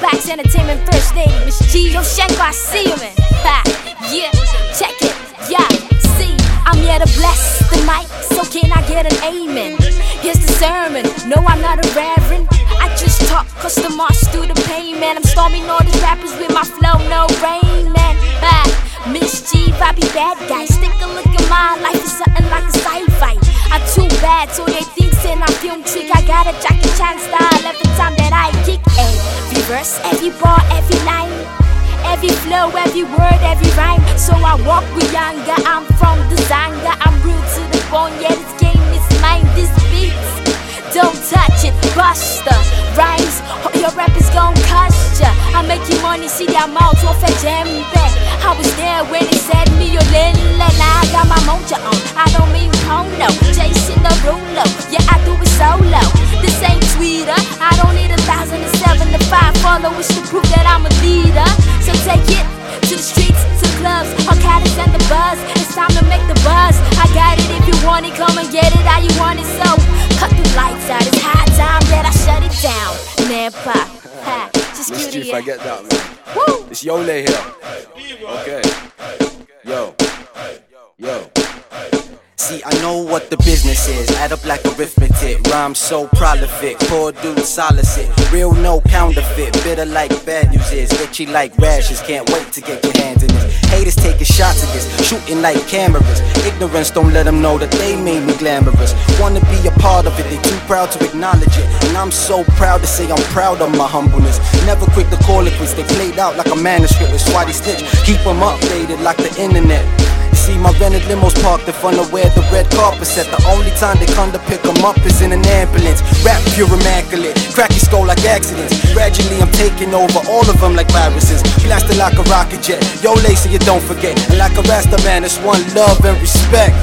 Facts Entertainment First Lady, Miss G. Yo, Shanko, I see you, man. Ha, yeah, check it, yeah, see. I'm here to bless the mic, so can I get an amen? Here's the sermon, no, I'm not a reverend. I just talk custom march through the pain, man. I'm storming all these rappers with my flow, no rain, man. Miss G, I be bad guy. Stick a look at my life, is something like a sci-fi. I'm too bad, so they think saying I'm film trick. I got a Jackie Chan style every time that I kick. Every verse, every bar, every line, every flow, every word, every rhyme. So I walk with younger, I'm from the Zanga. I'm real to the bone, yeah, this game is mine. This beats, don't touch it, Buster rhymes, your rap is gon' cost ya. I'm making money, see their mouths off a jembe. I was there when they said me, you're little. Now I got my mojo on, I don't mean polo. Jason Derulo, yeah, I do it solo. This ain't Twitter, I don't need 1,007 to 5 followers to prove that I'm a leader. So take it to the streets, to clubs, Arcades and the buzz. It's time to make the buzz. I got it, if you want it, come and get it how you want it. So cut the lights out, it's high time that I shut it down. Nepa, ha, just Miss G, if I get that, man. Woo! It's Yole here. Okay. Yo. See, I know what the business is. Add up like arithmetic. Rhyme so prolific. Poor dude solicit. Real no counterfeit. Bitter like bad news is. Itchy like rashes. Can't wait to get your hands in this. Haters taking shots at this. Shooting like cameras. Ignorance don't let them know that they made me glamorous. Wanna be a part of it. They too proud to acknowledge it. And I'm so proud to say I'm proud of my humbleness. Never quick to call it quits. They played out like a manuscript. It's why they snitch. Keep them updated like the internet. See my rented limos parked in front of where the red carpet set. The only time they come to pick them up is in an ambulance. Rap pure immaculate, crack your skull like accidents. Gradually I'm taking over all of them like viruses. Blasted like a rocket jet, yo Lacey you don't forget. And like a Rasta man it's one love and respect.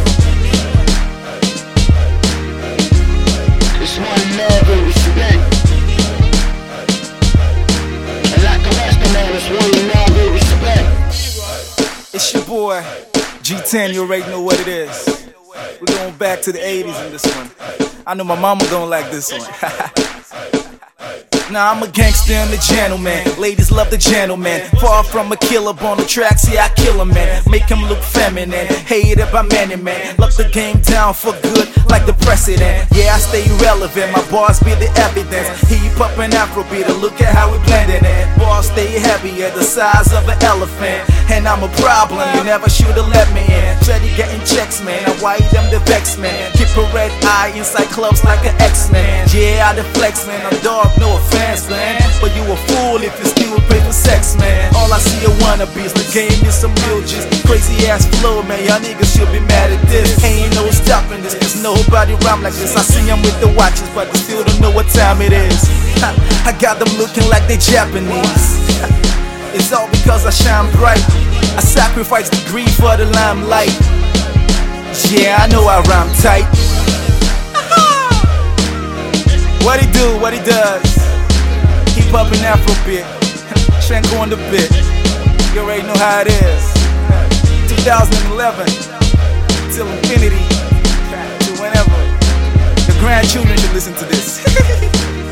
It's one love and respect. And like a Rasta man it's one love and respect. It's your boy G10, you already know what it is. We're going back to the 80s in this one. I know my mama don't like this one. Nah, I'm a gangster and a gentleman. Ladies love the gentleman. Far from a killer on the track, see I kill a man. Make him look feminine, hated by many men. Lock the game down for good like the president. Yeah, I stay relevant, my bars be the evidence. Hip hop and Afrobeat, look at how we blending it. Bars stay heavy at the size of an elephant. And I'm a problem, you never should've let me in. Steady getting checks, man, I wire them the vex, man. Keep a red eye inside clubs like an X-Man. Yeah, I the flex, man, I'm dog, no offense, man. But you a fool if you still pay for sex, man. All I see are wannabes, the game is some milges. Crazy ass flow, man, y'all niggas should be mad at this. Ain't no stopping this, cause nobody rhyme like this. I see them with the watches, but they still don't know what time it is. I got them looking like they Japanese. It's all because I shine bright. I sacrifice the greed for the limelight. Yeah, I know I rhyme tight. What he do, what he does. Hip hop and Afrobeat. Shanko on the bit. You already know how it is. 2011 till infinity. To whenever. The grandchildren should listen to this.